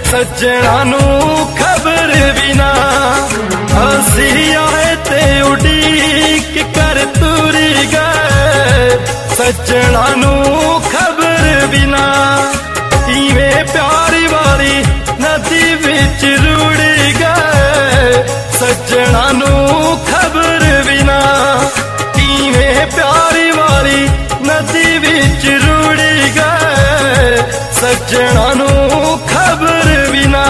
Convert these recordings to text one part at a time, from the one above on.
सज्जणा नू खबर भी ना असी आए ते उड़ीक कर तुरी गए। सज्जणा नू खबर भी ना इवें प्यारी वाली नदी विच रुड़ गए। सज्जणा नू खबर भी ना इवें प्यारी वाली नदी विच रुड़ गए। सज्जणा नू खबर भी ना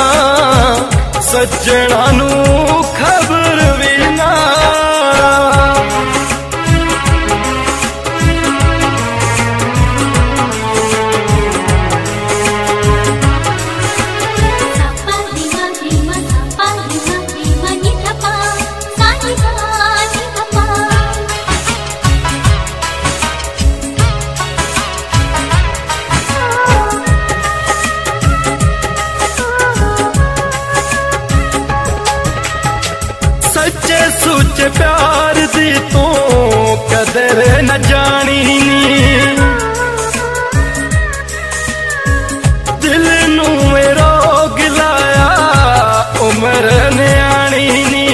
सज्जणा नू खबर भी ना। सच्चे सुच्चे प्यार दी तू कदर न जानी नी। दिल नू रोग लाया उम्र न्याणी नी।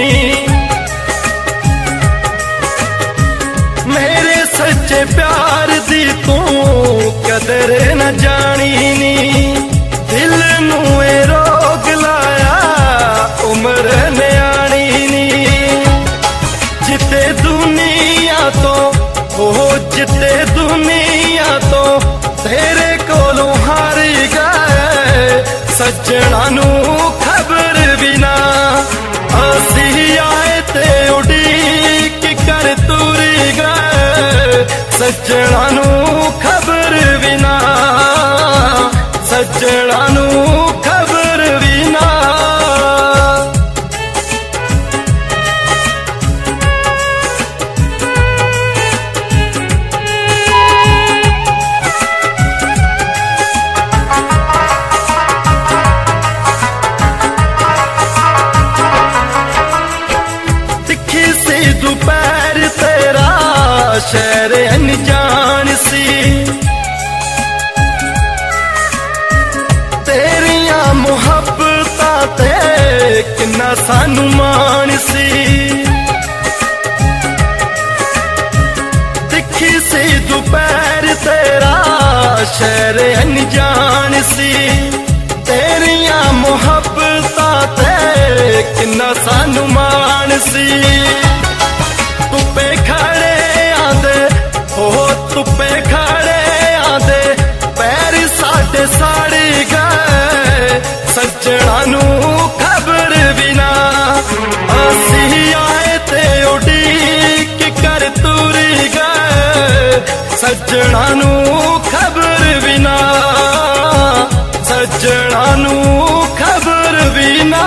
मेरे सच्चे प्यार दी तू कदर न जानी नी। दिल नू रोग लाया उम्र न्याणी नी। जिते दुनिया तो हो जिते दुनिया तो तेरे कोलों हार गए। सज्जणा नू खबर भी ना असी आए ते उड़ीक कर तुरी गए। सज्जणा नू खबर भी ना सज्जणा नू खबर भी ना। दोपहर तेरा शहर अनजान सी। तेरिया मुहब्बतां ते किन्ना सानू मान सी। दिखी सी दोपहर तेरा शहर अनजान सी। तेरिया मुहब्बतां ते किन्ना सानू मान सी। तुपे खड़े आंदे हो तुपे खड़े आंदे पैर साडे साड़ी गए। सज्जणा नू खबर भी ना असी आए ते उड़ीक कर तुरी गए। सज्जणा नू खबर भी ना सज्जणा नू खबर भी ना।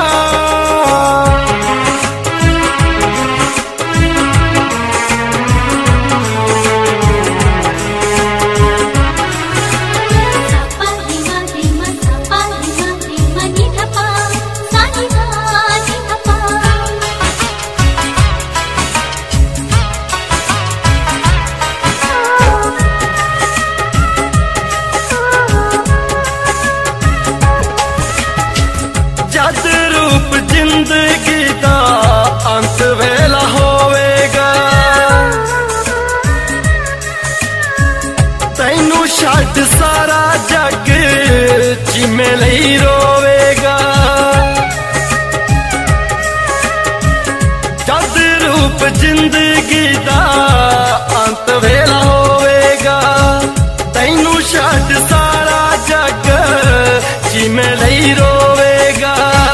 जद रूप जिंदगी दा अंत वेला होवेगा। तैनू छड्ड सारा जग जिम्मे लई रोवेगा। जद रूप जिंदगी दा अंत वेला होवेगा। तैनू छड्ड सारा जग जिम्मे लई रोवेगा।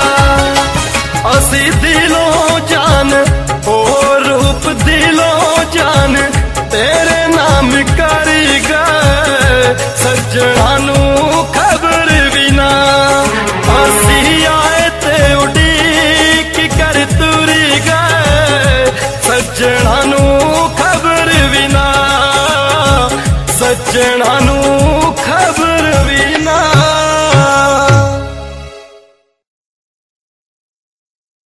असी दिलों जान हो रूप दिलों जान तेरे नाम कर गए। सज्जणा नू खबर भी ना असी आए ते उड़ीक कर तुरी गए। सज्जणा नू खबर भी ना सज्जणा नू